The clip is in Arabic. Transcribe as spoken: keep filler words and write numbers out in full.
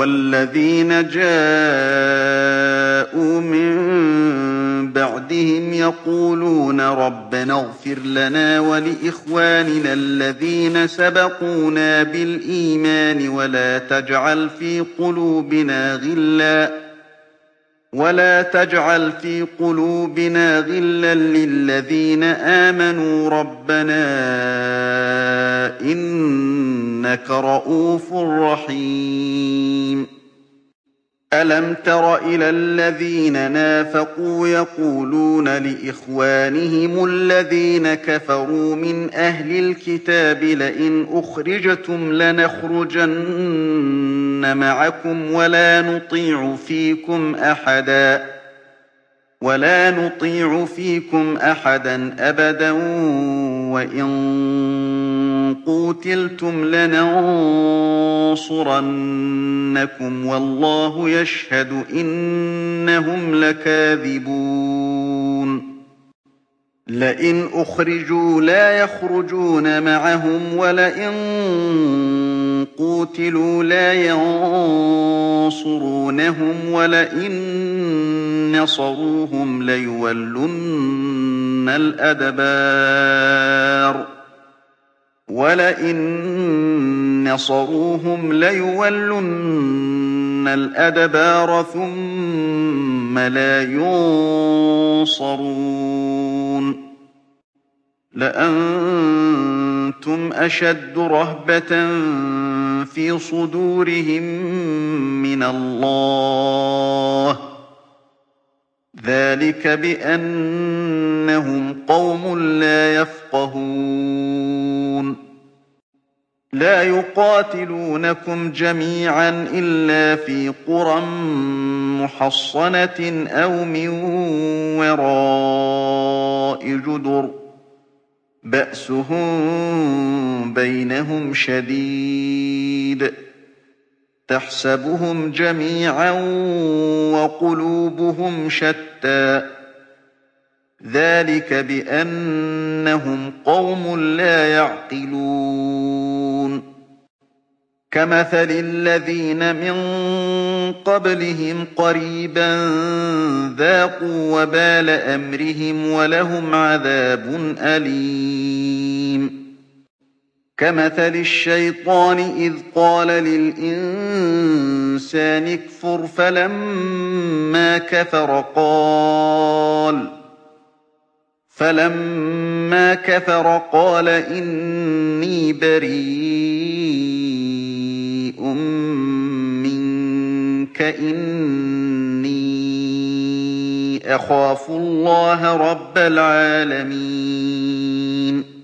وَالَّذِينَ جَاءُوا مِن بَعْدِهِمْ يَقُولُونَ رَبَّنَا اغْفِرْ لَنَا وَلِإِخْوَانِنَا الَّذِينَ سَبَقُونَا بِالْإِيمَانِ وَلَا تَجْعَلْ فِي قُلُوبِنَا غِلًّا وَلَا تَجْعَلْ فِي قُلُوبِنَا غِلًّا لِّلَّذِينَ آمَنُوا رَبَّنَا إِنَّكَ رَءُوفٌ رَّحِيمٌ أَلَمْ تَرَ إِلَى الَّذِينَ نَافَقُوا يَقُولُونَ لِإِخْوَانِهِمُ الَّذِينَ كَفَرُوا مِنْ أَهْلِ الْكِتَابِ لَئِنْ أُخْرِجْتُمْ لَنَخْرُجَنَّ مَعَكُمْ وَلَا نُطِيعُ فِيكُمْ أَحَدًا وَلَا نُطِيعُ فِيكُمْ أَحَدًا أَبَدًا وَإِن قُوتِلْتُمْ لَنَنصُرَنَّكُمْ وَاللَّهُ يَشْهَدُ إِنَّهُمْ لَكَاذِبُونَ لئن أخرجوا لا يخرجون معهم ولئن قوتلوا لا ينصرونهم ولئن نصروهم ليولن الأدبار ولئن نصروهم ليولن الأدبار ثم لا ينصرون لأنتم أشد رهبة في صدورهم من الله ذلك بأنهم قوم لا يفقهون لا يقاتلونكم جميعا إلا في قرى محصنة أو من وراء جدر بأسهم بينهم شديد تحسبهم جميعا وقلوبهم شتى ذلك بأنهم قوم لا يعقلون كمثل الذين من قبلهم قريبا ذاقوا وبال أمرهم ولهم عذاب أليم كمثل الشيطان إذ قال للإنسان اكفر فلما كفر قال فلما كفر قال إني بريء منك إني أخاف الله رب العالمين